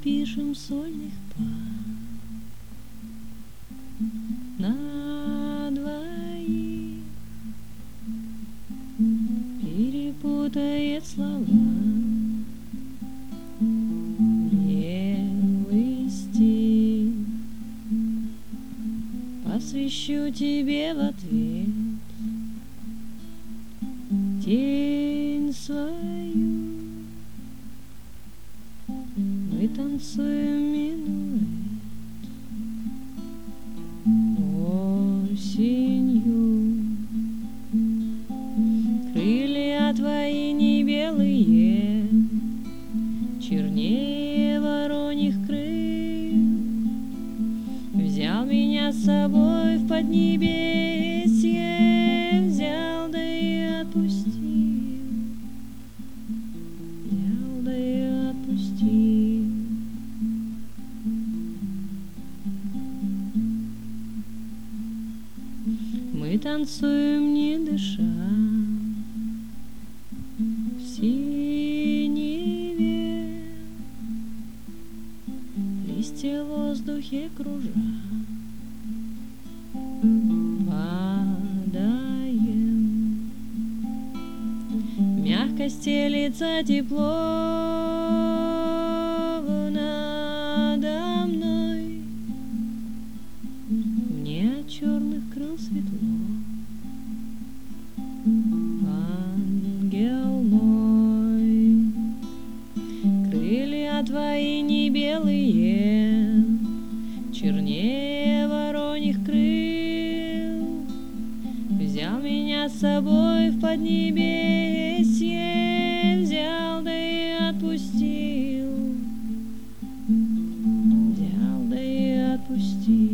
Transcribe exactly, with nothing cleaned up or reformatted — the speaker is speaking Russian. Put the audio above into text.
напишем сольных пар на двоих, перепутает слова белый стих. Посвящу тебе в ответ тень свою. Мы танцуем минуэт осенью. Крылья твои не белые, чернее вороньих крыл. Взял меня с собой в поднебесье, взял да и отпустил, взял да и отпустил. Мы танцуем, не дыша, в синеве, листья в воздухе кружа. Падаем, мягко стелится тепло надо мной. Мне от черных крыл светло. Ангел мой, крылья твои не белые, чернее вороньих крыл. Взял меня с собой в поднебесье, взял да и отпустил, взял да и отпустил.